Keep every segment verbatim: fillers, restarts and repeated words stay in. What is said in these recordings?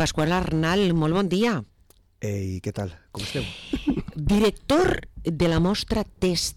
Pasqual Arnal, molt bon dia. Ei, què tal? Com esteu? Director de la mostra Test.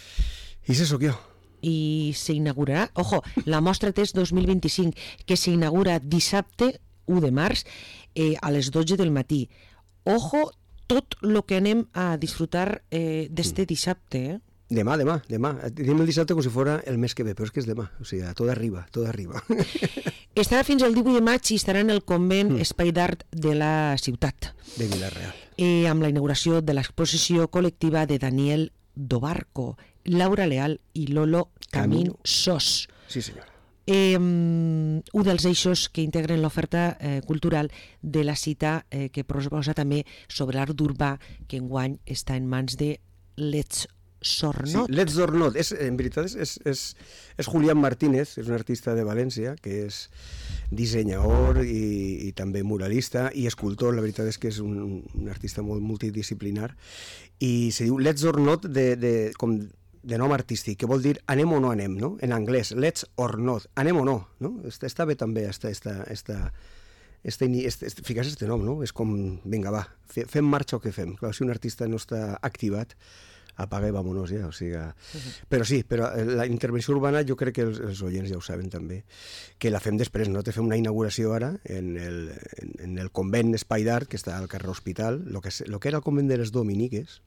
I això sóc jo. I s'inaugurarà, ojo, la mostra Test dos mil vint-i-cinc, que s'inaugura dissabte u de març eh, a les dotze del matí. Ojo, tot el que anem a disfrutar eh, d'este dissabte, eh? Demà, demà, demà. Diem el dissabte com si fos el mes que ve, però és que és demà. O sigui, tot arriba, tot arriba. Estarà fins al divuit de maig i estarà en el convent mm. Espai d'Art de la ciutat. De Vila-real. Eh, amb la inauguració de l'exposició col·lectiva de Daniel Dobarco, Laura Leal i Lolo Camín Sos. Sí, senyora. Eh, un dels eixos que integren l'oferta eh, cultural de la cita eh, que proposa també sobre l'art urbà, que enguany està en mans de Let's Sornot. Sí, Let's Sornot. És, en veritat és, és, és, és Julián Martínez, és un artista de València, que és dissenyador i, i també muralista i escultor. La veritat és que és un, un artista molt multidisciplinar. I se diu Let's Sornot de, de, com de nom artístic, que vol dir anem o no anem, no? En anglès, let's or not, anem o no, no? Està, està bé també, esta, esta, esta, esta, esta, esta, ficar este nom, no? És com, vinga, va, fem marxa o què fem? Clar, si un artista no està activat, apaga i vámonos ja, o sigui... Uh-huh. Però sí, però la intervenció urbana jo crec que els, els oients ja ho saben també, que la fem després, no? Te fem una inauguració ara en el, en, en el convent Espai d'Art, que està al carrer Hospital, lo que, lo que era el convent de les Dominiques,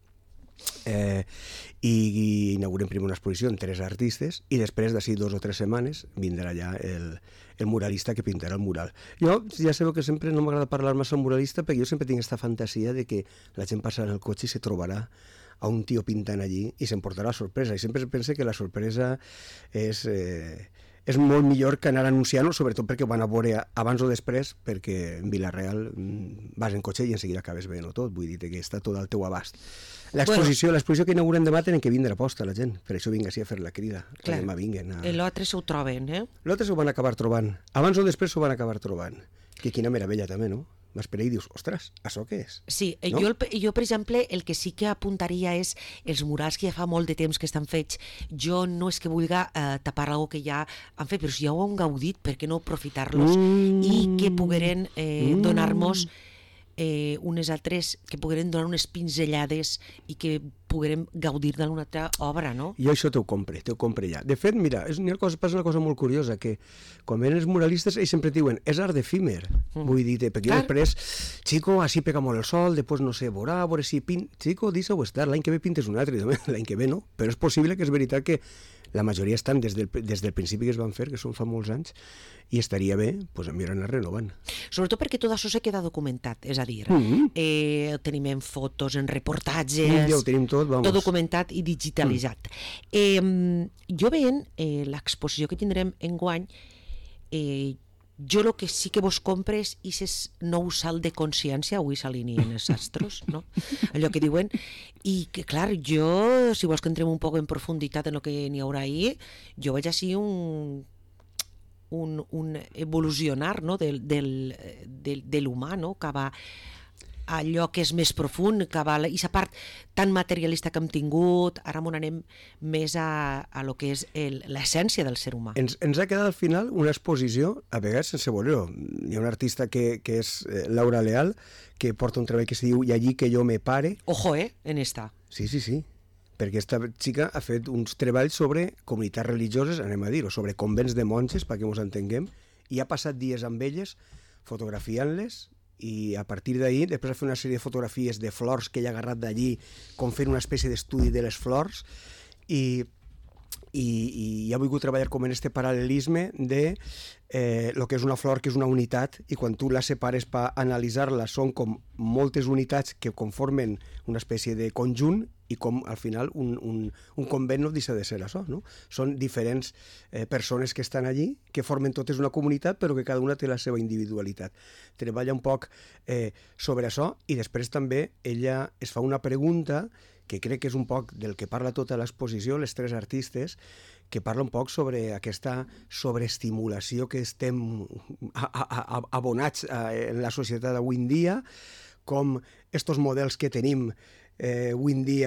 Eh, i, i inaugurem primer una exposició amb tres artistes i després d'ací dos o tres setmanes vindrà ja el, el muralista que pintarà el mural. Jo ja sabeu que sempre no m'agrada parlar massa al muralista perquè jo sempre tinc aquesta fantasia de que la gent passarà en el cotxe i se trobarà a un tio pintant allí i s'emportarà la sorpresa, i sempre penso que la sorpresa és... Eh, és molt millor que anar anunciant-ho, sobretot perquè ho van a veure abans o després, perquè en Vila-real vas en cotxe i en seguida acabes veient-ho tot, vull dir que està tot al teu abast. L'exposició, bueno, l'exposició que inaugurem demà tenen que vindre a posta la gent, per això vinga així a fer la crida, que demà vinguen. A... L'altre s'ho troben, eh? L'altre s'ho van acabar trobant, abans o després s'ho van acabar trobant, que quina meravella també, no? Vas per ahí i dius, ostres, això què és? Sí, no? jo, jo, per exemple, el que sí que apuntaria és els murals que ja fa molt de temps que estan fets. Jo no és que vulgui eh, tapar alguna cosa que ja han fet, però si ja ho han gaudit, per què no aprofitar-los mm. i que pogueren eh, mm. donar-nos eh, unes altres, que pogueren donar unes pinzellades i que poguerem gaudir d'una altra obra, no? Jo això t'ho compre, t'ho compre ja. De fet, mira, és una cosa, passa una cosa molt curiosa, que quan venen els muralistes, ells sempre diuen, és art efímer, mm. vull dir, perquè jo després, chico, així pega molt el sol, després no sé, veurà, veure si pint... Chico, deixa-ho estar, l'any que ve pintes un altre, l'any que ve no, però és possible que és veritat que la majoria estan des del, des del principi que es van fer, que són fa molts anys, i estaria bé, doncs, a mirar anar renovant. Sobretot perquè tot això se queda documentat, és a dir, mm-hmm. eh, tenim en fotos, en reportatges, ja ho tenim tot, vamos. Tot documentat i digitalitzat. Mm. Eh, jo veient eh, l'exposició que tindrem enguany, eh, jo el que sí que vos compres és el nou salt de consciència, avui s'alineen els astros, no? Allò que diuen, i que clar, jo, si vols que entrem un poc en profunditat en el que n'hi haurà ahir, jo veig així un, un, un evolucionar, no? del, del, del, de l'humà, no? Que va allò que és més profund, que va, i la part tan materialista que hem tingut, ara m'on anem més a, a lo que és el, l'essència del ser humà. Ens, ens ha quedat al final una exposició, a vegades sense voler-ho. Hi ha un artista que, que és Laura Leal, que porta un treball que se diu I allí que jo me pare. Ojo, eh, en esta. Sí, sí, sí. Perquè aquesta xica ha fet uns treballs sobre comunitats religioses, anem a dir-ho, sobre convents de monges, perquè ens entenguem, i ha passat dies amb elles fotografiant-les, i a partir d'ahir, després de fer una sèrie de fotografies de flors que ella ha agarrat d'allí, com fent una espècie d'estudi de les flors, i, i, i ha volgut treballar com en este paral·lelisme de eh, lo que és una flor, que és una unitat, i quan tu la separes per analitzar-la són com moltes unitats que conformen una espècie de conjunt, i com al final un, un, un convent no deixa de ser això, no? Són diferents eh, persones que estan allí, que formen totes una comunitat, però que cada una té la seva individualitat. Treballa un poc eh, sobre això, i després també ella es fa una pregunta que crec que és un poc del que parla tota l'exposició, les tres artistes, que parla un poc sobre aquesta sobreestimulació que estem a, a, a, abonats a, en la societat d'avui en dia, com estos models que tenim eh, avui en dia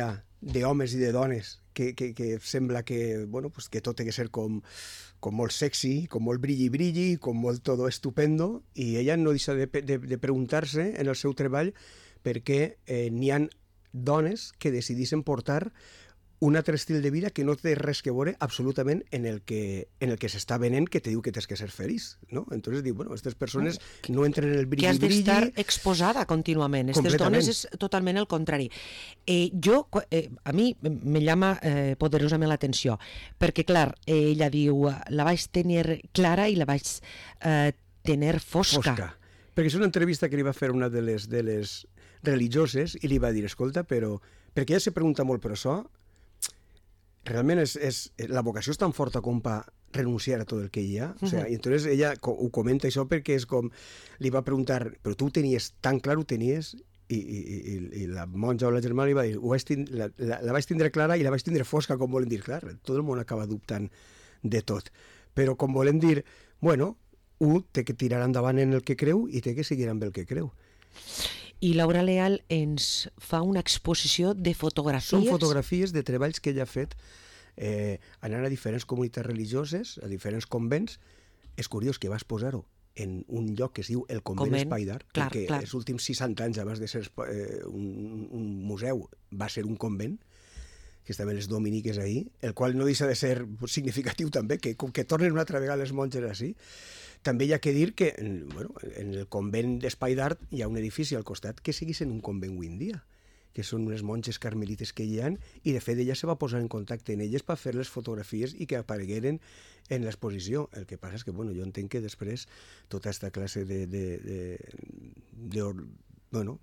d'homes i de dones que, que, que sembla que, bueno, pues que tot té que ser com, com molt sexy, com molt brilli-brilli, com molt todo estupendo, i ella no deixa de, de, de preguntar-se en el seu treball per què eh, n'hi ha dones que decidissin portar un altre estil de vida que no té res que veure absolutament en el que, en el que s'està venent, que te diu que tens que ser feliç, ¿no? Entonces diu, bueno, aquestes persones no entren en el brilli-brilli... Que has d'estar exposada contínuament. Aquestes dones és totalment el contrari. Eh, jo, eh, a mi me llama eh, poderosament l'atenció, perquè, clar, eh, ella diu, la vaig tenir clara i la vaig eh, tenir fosca. Fosca. Perquè és una entrevista que li va fer una de les, de les religioses i li va dir, escolta, però... Perquè ella se pregunta molt, però això... Realment és, és, la vocació és tan forta com per renunciar a tot el que hi ha. O sea, uh-huh. I entonces ella ho comenta això perquè és com... Li va preguntar, però tu ho tenies tan clar, ho tenies? I, i, i, i la monja o la germana li va dir, ho vaig tindre, la, la, la vaig tindre clara i la vaig tindre fosca, com volen dir. Clar, tot el món acaba dubtant de tot. Però com volen dir, bueno, un té que tirar endavant en el que creu i té que seguir amb el que creu. I Laura Leal ens fa una exposició de fotografies. Són fotografies de treballs que ella ha fet eh, anant a diferents comunitats religioses, a diferents convents. És curiós que va exposar-ho en un lloc que es diu el Convent, Convent Espaidar, clar, perquè clar. Els últims seixanta anys abans de ser eh, un, un museu va ser un convent, que estaven les dominiques ahí, el qual no deixa de ser significatiu també, que, que tornen una altra vegada les monges així. També hi ha que dir que bueno, en el convent d'Espai d'Art hi ha un edifici al costat que seguís en un convent avui en dia, que són unes monges carmelites que hi ha, i de fet ella se va posar en contacte amb elles per fer les fotografies i que aparegueren en l'exposició. El que passa és que bueno, jo entenc que després tota aquesta classe de, de, de, de, bueno,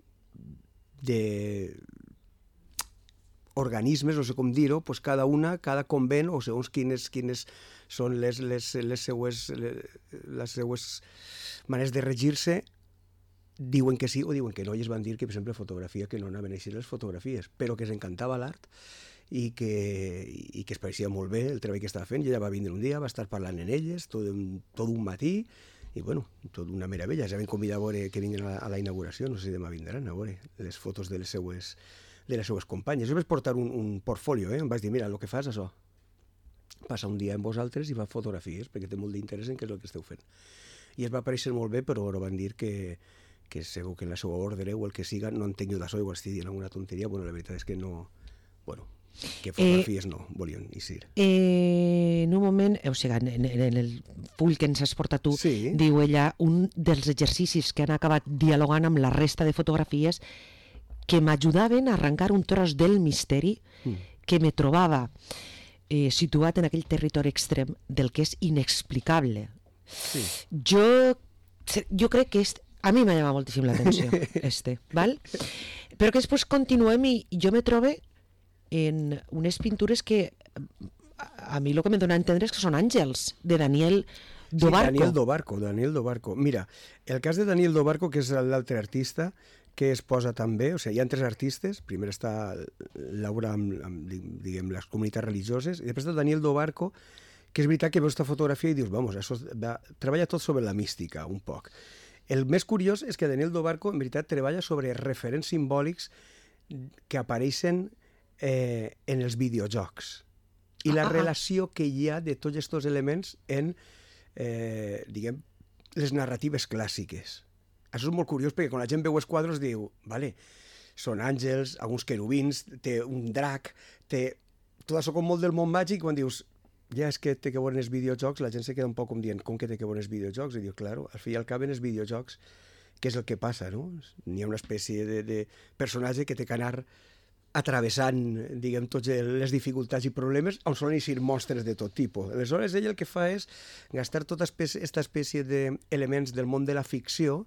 de organismes, no sé com dir-ho, pues cada una, cada convent, o segons quines, quines són les, les, les, seues, les seues maneres de regir-se, diuen que sí o diuen que no. I es van dir que, per exemple, fotografia, que no anaven a eixir les fotografies, però que s'encantava l'art i que, i que es pareixia molt bé el treball que estava fent. I ella va vindre un dia, va estar parlant en elles tot un, tot un matí, i bueno, tot una meravella. Ja vam convidar a veure que vinguin a la, a la inauguració, no sé si demà vindran a veure les fotos de les seues de les seues companyes. Jo vaig portar un, un portfolio, eh? Em vaig dir, mira, el que fas és això. Passa un dia amb vosaltres i fa fotografies, perquè té molt d'interès en què és el que esteu fent. I es va aparèixer molt bé, però ara van dir que, que segur que en la seva ordre o el que siga, no entenc jo d'això, igual estic dient alguna tonteria. Bueno, la veritat és que no... Bueno, que fotografies eh, no volien eixir. Eh, en un moment, o sigui, en, en el full que ens has portat tu, sí. Diu ella, un dels exercicis que han acabat dialogant amb la resta de fotografies que m'ajudaven a arrencar un tros del misteri mm. que me trobava eh, situat en aquell territori extrem del que és inexplicable. Sí. Jo, jo crec que és, a mi m'ha llamat moltíssim l'atenció, este, val? Però que després continuem i jo me trobe en unes pintures que a mi el que me dona a entendre és que són àngels, de Daniel Dobarco. Sí, Daniel Dobarco, Daniel Dobarco. Mira, el cas de Daniel Dobarco, que és l'altre artista, que es posa també, o sigui, hi ha tres artistes, primer està Laura amb, amb diguem, les comunitats religioses, i després està Daniel Dobarco, que és veritat que veus aquesta fotografia i dius, vamos, això va, treballa tot sobre la mística, un poc. El més curiós és que Daniel Dobarco, en veritat, treballa sobre referents simbòlics que apareixen eh, en els videojocs, i la ah, relació que hi ha de tots aquests elements en, eh, diguem, les narratives clàssiques. Això és molt curiós perquè quan la gent veu els quadres diu, vale, són àngels, alguns querubins, té un drac, té tot això com molt del món màgic, quan dius, ja és que té que veure els videojocs, la gent se queda un poc com dient, com que té que veure els videojocs? I diu, claro, al fi i al cap en els videojocs, què és el que passa, no? N'hi ha una espècie de, de personatge que té que anar atravessant, diguem, totes les dificultats i problemes on solen eixir monstres de tot tipus. Aleshores, ell el que fa és gastar tota aquesta espècie d'elements del món de la ficció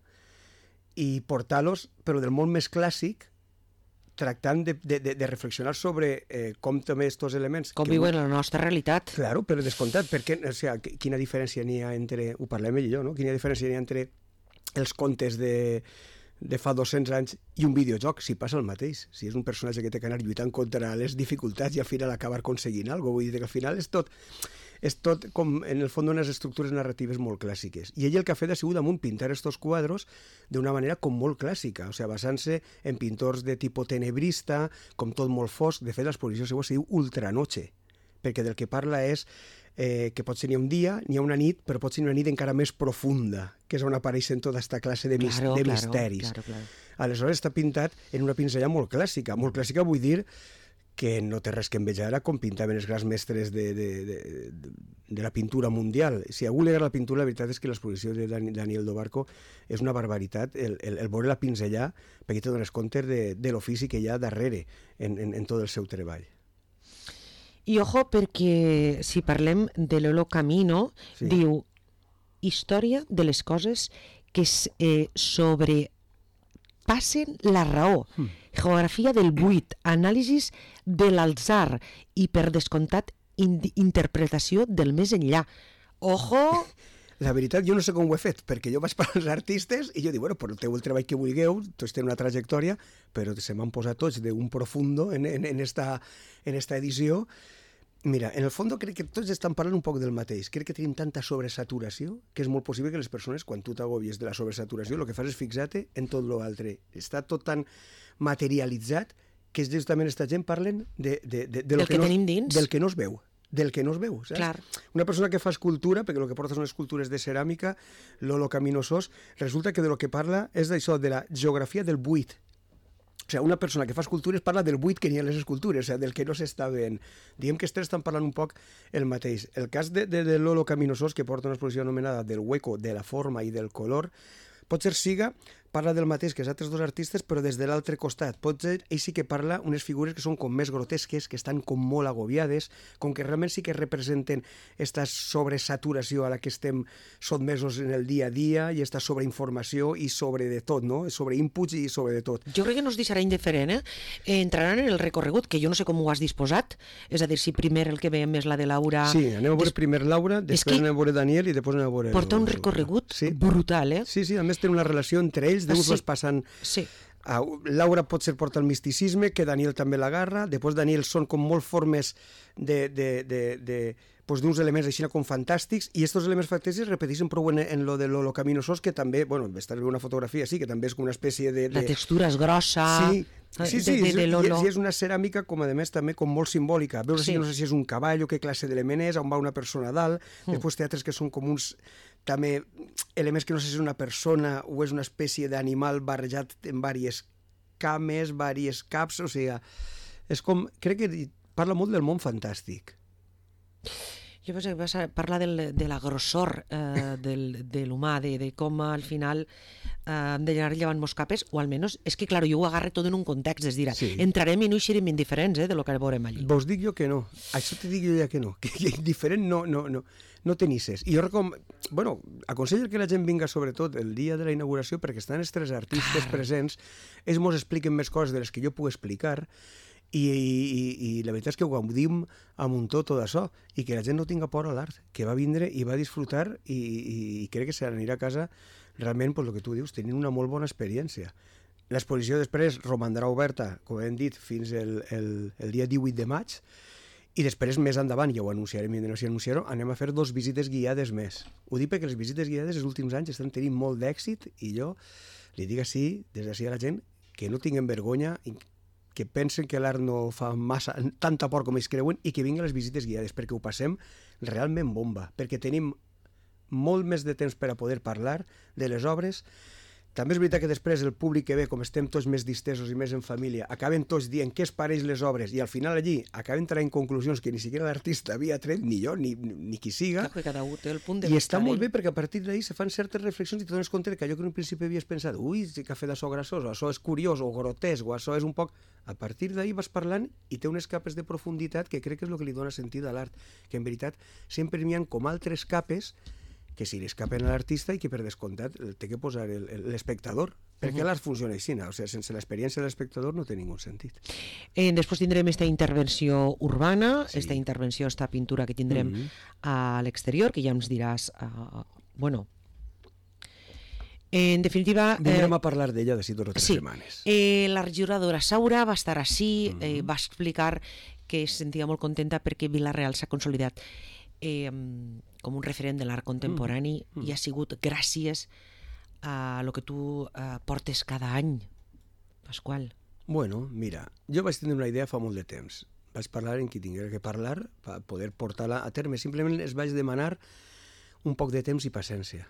i portar-los, però del món més clàssic, tractant de, de, de reflexionar sobre eh, com també aquests elements... Com viuen la nostra realitat. Claro, però descomptat, perquè, o sigui, quina diferència n'hi ha entre... Ho parlem ell i jo, no? Quina diferència n'hi ha entre els contes de, de fa dos-cents anys i un videojoc, si passa el mateix. Si és un personatge que té que anar lluitant contra les dificultats i al final acabar aconseguint alguna cosa, vull dir que al final és tot... és tot com, en el fons, unes estructures narratives molt clàssiques. I ell el que ha fet ha sigut damunt pintar estos quadros d'una manera com molt clàssica, o sigui, basant-se en pintors de tipus tenebrista, com tot molt fosc. De fet, l'exposició seva se diu Ultranoche, perquè del que parla és eh, que pot ser ni un dia ni una nit, però pot ser una nit encara més profunda, que és on apareixen tota aquesta classe de, mis claro, de claro, misteris. Claro, claro. Aleshores està pintat en una pinzella molt clàssica. Molt clàssica vull dir que no té res que envejar a com pintaven els grans mestres de, de, de, de la pintura mundial. Si a algú li agrada la pintura, la veritat és que l'exposició de Daniel Dobarco és una barbaritat, el, el, el veure la pinzellar, perquè te dones compte de, de l'ofici que hi ha darrere en, en, en tot el seu treball. I ojo, perquè si parlem de Lolo Camino, sí. Diu història de les coses que eh, sobre passen la raó, mm. geografia del buit, anàlisis de l'alzar i, per descomptat, in interpretació del més enllà. Ojo! La veritat, jo no sé com ho he fet, perquè jo vaig parlar als artistes i jo dic, bueno, porteu el treball que vulgueu, tots tenen una trajectòria, però se m'han posat tots d'un profundo en, en, en, esta, en esta edició. Mira, en el fons crec que tots estan parlant un poc del mateix. Crec que tenim tanta sobresaturació que és molt possible que les persones, quan tu t'agobies de la sobresaturació, el que fas és fixar-te en tot l'altre. Està tot tan materialitzat que justament aquesta gent parlen de, de, de, de lo que, que no, tenim dins. Del que no es veu. Del que no es veu, saps? Clar. Una persona que fa escultura, perquè el que porta són escultures de ceràmica, Lolo Camino Sos, resulta que de lo que parla és d'això, de la geografia del buit. O sigui, una persona que fa escultures parla del buit que n'hi ha a les escultures, o sigui, del que no s'està veient. Diguem que estem estan parlant un poc el mateix. El cas de, de, de Lolo Camino Sos, que porta una exposició anomenada del hueco, de la forma i del color, potser siga, parla del mateix que els altres dos artistes, però des de l'altre costat. Potser ell sí que parla unes figures que són com més grotesques, que estan com molt agobiades, com que realment sí que representen aquesta sobresaturació a la que estem sotmesos en el dia a dia i aquesta sobreinformació i sobre de tot, no? Sobre inputs i sobre de tot. Jo crec que no es deixarà indiferent, eh? Entraran en el recorregut, que jo no sé com ho has disposat, és a dir, si primer el que veiem és la de Laura... Sí, anem a veure Des... primer Laura, després anem a veure Daniel i després anem a veure... Porta un recorregut sí. brutal, eh? Sí, sí, a més té una relació entre ells, d'uns sí. vas passant... Sí. A, Laura potser porta el misticisme, que Daniel també l'agarra, després Daniel són com molt formes de, de, de, de, pues d'uns elements així com fantàstics, i aquests elements fantàstics es repeteixen prou en, en lo de Lolo Camino Sos, que també, bueno, estàs veient una fotografia, sí, que també és com una espècie de... de... La textura és grossa... Sí, sí, sí, de, de, de Lolo. I, i és una ceràmica, com a més, també com molt simbòlica. Veus sí. així, no sé si és un cavall o què classe d'element és, on va una persona a dalt, mm. després té altres que són com uns... també elements que no sé si és una persona o és una espècie d'animal barrejat en diverses cames, diverses caps, o sigui, és com, crec que parla molt del món fantàstic. Jo penso que vas a parlar del, de la grossor eh, del, de l'humà, de, de com al final eh, hem de anar llevant mos capes, o almenys, és que, clar, jo ho agarre tot en un context, és dir, sí. entrarem i no eixirem indiferents eh, de lo que veurem allí. Vos dic jo que no, això te dic jo ja que no, que, que diferent no, no, no, no tenisses. I jo recom... bueno, aconsello que la gent vinga sobretot el dia de la inauguració perquè estan els tres artistes clar. presents, ells mos expliquen més coses de les que jo puc explicar, I, i, i la veritat és que ho gaudim amb un tot tot això, i que la gent no tinga por a l'art, que va vindre i va disfrutar i, i, i crec que se n'anirà a casa realment, pues, el que tu dius, tenint una molt bona experiència. L'exposició després romandrà oberta, com hem dit, fins el, el, el dia divuit de maig, i després, més endavant, ja ho anunciarem i no si anunciar-ho, anem a fer dos visites guiades més. Ho dic perquè les visites guiades els últims anys estan tenint molt d'èxit i jo li dic així, des d'ací a la gent, que no tinguem vergonya, que pensen que l'art no fa massa, tanta por com ells creuen, i que vinguin les visites guiades, perquè ho passem realment bomba, perquè tenim molt més de temps per a poder parlar de les obres. També és veritat que després el públic que ve, com estem tots més distesos i més en família, acaben tots dient què es pareix les obres, i al final allí acaben traient conclusions que ni siquiera l'artista havia tret, ni jo, ni, ni qui siga. Clar, cada un té el punt de I està molt bé perquè a partir d'ahir se fan certes reflexions i te dones compte que allò que en un principi havies pensat, ui, que ha fet això grassós, o això és curiós, o grotesc, o això és un poc... A partir d'ahir vas parlant i té unes capes de profunditat que crec que és el que li dona sentit a l'art, que en veritat sempre n'hi ha com altres capes que si li escapen a l'artista i que per descomptat el té que posar l'espectador, perquè uh -huh. l'art funciona així, o sigui, sense l'experiència de l'espectador no té ningú sentit. Eh, després tindrem esta intervenció urbana, sí. esta intervenció, esta pintura que tindrem uh -huh. a l'exterior, que ja ens diràs, uh, bueno... En definitiva... Vindrem eh, a parlar d'ella d'ací dues o tres sí, setmanes. Eh, la regidora Saura va estar així, uh -huh. eh, va explicar que es sentia molt contenta perquè Vila-real s'ha consolidat eh, com un referent de l'art contemporani mm. Mm. i ha sigut gràcies a lo que tu eh, portes cada any, Pasqual. Bueno, mira, jo vaig tenir una idea fa molt de temps. Vaig parlar en qui tinguera que parlar per poder portar-la a terme. Simplement es vaig demanar un poc de temps i paciència.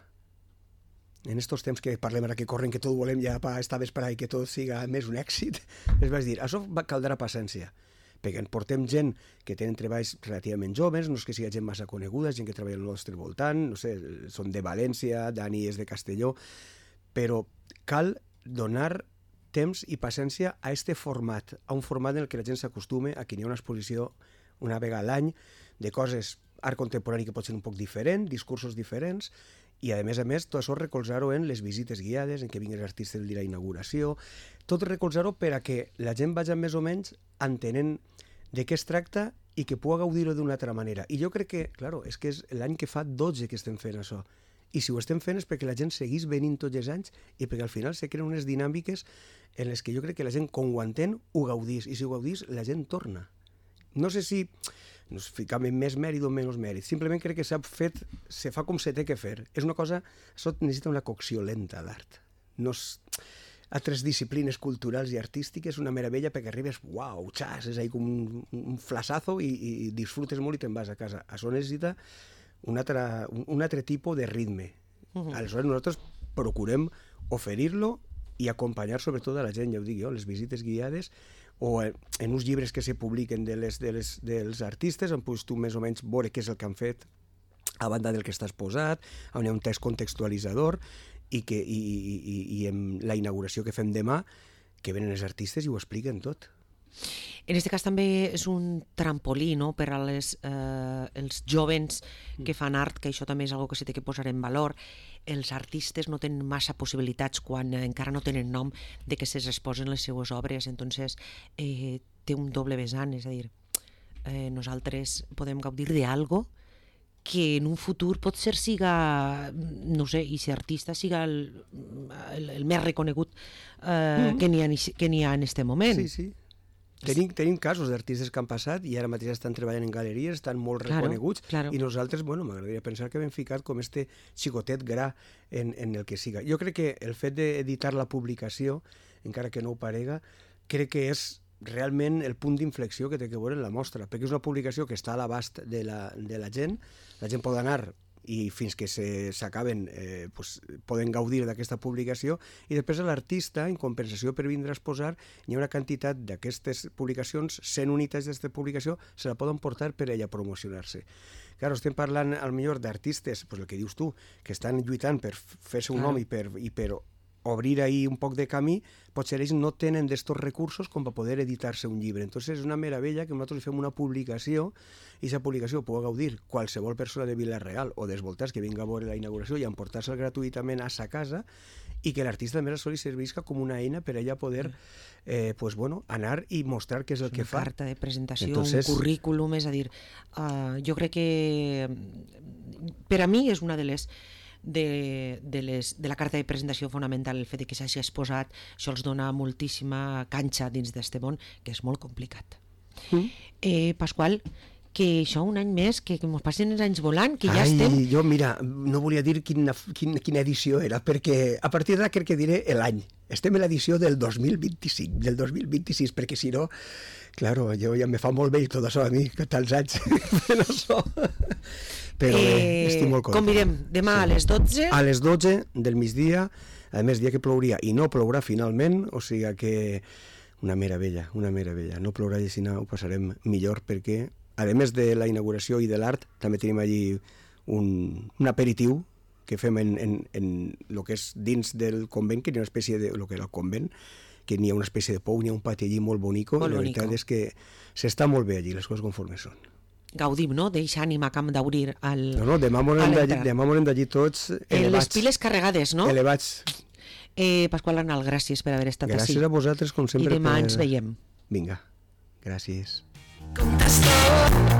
En estos temps que parlem ara que corren, que tot volem ja per estar vesprà i que tot siga més un èxit, es vaig dir, això caldrà paciència, perquè en portem gent que tenen treballs relativament joves, no és que sigui gent massa coneguda, gent que treballa al nostre voltant, no sé, són de València, Dani és de Castelló, però cal donar temps i paciència a este format, a un format en el que la gent s'acostume a que hi ha una exposició una vegada a l'any de coses art contemporani que pot ser un poc diferent, discursos diferents, i a més a més tot això recolzar-ho en les visites guiades, en què vinguin els artistes el dia de la inauguració, tot recolzar-ho per a que la gent vagi més o menys entenent de què es tracta i que pugui gaudir-ho d'una altra manera. I jo crec que, claro, és que és l'any que fa dotze que estem fent això, i si ho estem fent és perquè la gent seguís venint tots els anys i perquè al final se creen unes dinàmiques en les que jo crec que la gent, com ho entén, ho gaudís, i si ho gaudís, la gent torna. No sé si ens ficam en més mèrit o menys mèrit, simplement crec que s'ha fet, se fa com se té que fer. És una cosa, això necessita una cocció lenta, l'art. No és... Altres disciplines culturals i artístiques, una meravella perquè arribes, uau, xas, és ahí com un, un flassazo i, i disfrutes molt i te'n vas a casa. Això necessita un altre, un altre tipus de ritme. Uh-huh. Aleshores nosaltres procurem oferir-lo i acompanyar sobretot a la gent, ja ho dic jo, les visites guiades o en uns llibres que se publiquen de les, de les, dels artistes, en pots tu més o menys veure què és el que han fet a banda del que estàs posat, on hi ha un text contextualitzador i, que, i, i, i en la inauguració que fem demà que venen els artistes i ho expliquen tot. En aquest cas també és un trampolí, no?, per a les, eh, els jovens que fan art, que això també és una cosa que s'ha de posar en valor. Els artistes no tenen massa possibilitats quan encara no tenen nom de que se'ls exposen les seues obres, entonces eh, té un doble vessant, és a dir, eh, nosaltres podem gaudir d'algo que en un futur pot ser siga, no sé, i si artista siga el, el, el més reconegut eh, mm. que n'hi ha, que n'hi ha en aquest moment. Sí, sí. Tenim, tenim casos d'artistes que han passat i ara mateix estan treballant en galeries, estan molt claro, reconeguts claro. I nosaltres, bueno, m'agradaria pensar que hem ficat com este xicotet gra en, en el que siga. Jo crec que el fet d'editar la publicació, encara que no ho parega, crec que és realment el punt d'inflexió que té que veure en la mostra, perquè és una publicació que està a l'abast de, la, de la gent, la gent pot anar i fins que s'acaben eh, pues, poden gaudir d'aquesta publicació i després l'artista, en compensació per vindre a exposar, hi ha una quantitat d'aquestes publicacions, cent unitats d'aquesta publicació, se la poden portar per ella a promocionar-se. Claro, estem parlant al millor d'artistes, pues el que dius tu, que estan lluitant per fer-se un nom i per, i per obrir ahí un poc de camí, potser ells no tenen d'estos recursos com per poder editar-se un llibre. Entonces és una meravella que nosaltres fem una publicació i aquesta publicació pugui gaudir qualsevol persona de Vila-real o dels voltants que vinga a veure la inauguració i emportar-se'l gratuïtament a sa casa i que l'artista també li servisca com una eina per ella poder eh, pues, bueno, anar i mostrar què és el és que fa. Una carta de presentació, Entonces... un currículum, és a dir, uh, jo crec que per a mi és una de les De, de, les, de la carta de presentació fonamental, el fet de que s'hagi exposat, això els dona moltíssima canxa dins d'este món, que és molt complicat. Mm. Eh, Pasqual, que això un any més, que, que ens passen els anys volant, que ja Ai, estem... Jo, mira, no volia dir quina, quina, quina edició era, perquè a partir d'ara crec que diré l'any. Estem a l'edició del dos mil vint-i-cinc, del dos mil vint-i-sis, perquè si no, claro, jo ja me fa molt vell tot això a mi, que tants anys fent això. Però bé, eh, estic molt content. Convidem demà sí. a les dotze. A les dotze del migdia, a més dia que plouria i no plourà finalment, o sigui que una meravella, una meravella. No plourà i si no ho passarem millor perquè, a més de la inauguració i de l'art, també tenim allí un, un aperitiu que fem en, en, en el que és dins del convent, que hi ha una espècie de, el que era el convent, que n'hi ha una espècie de pou, n'hi ha un pati allí molt bonico, molt la bonico. veritat és que s'està molt bé allí, les coses conforme són. Gaudim, no?, d'eixa ànima que hem d'obrir al... No, no, demà moren d'allí tots elevats. Les piles carregades, no? Elevats. Eh, Pasqual Arnal, gràcies per haver estat gràcies així. Gràcies a vosaltres, com sempre. I demà per... ens veiem. Vinga, gràcies. Contestó.